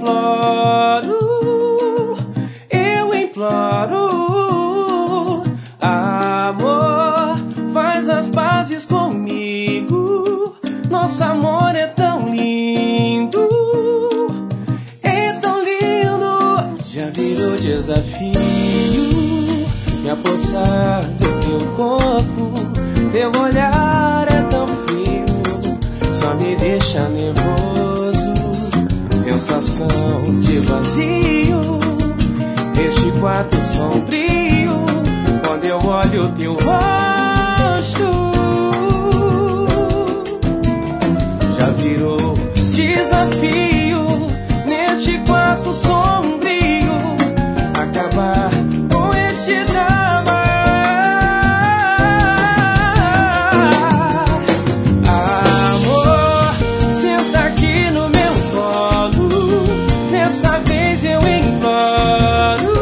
imploro, amor, faz as pazes comigo. Nosso amor é tão lindo, é tão lindo. Já virou desafio me apossar do teu corpo. Teu olhar é tão frio, só me deixa nervoso. Sensação de vazio neste quarto sombrio. Quando eu olho teu rosto, já virou desafio neste quarto sombrio acabar com este drama. Amor, senta aqui no meu colo. Dessa vez eu imploro,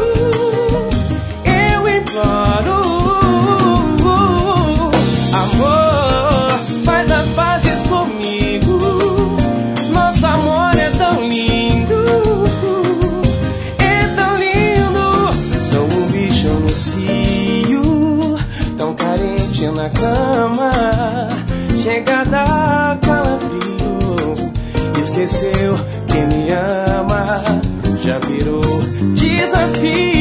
amor, faz as pazes comigo. Nosso amor é tão lindo, é tão lindo. Sou um bicho no cio, tão carente na cama. Chega da calafrio, esqueceu que me ama. Já virou desafio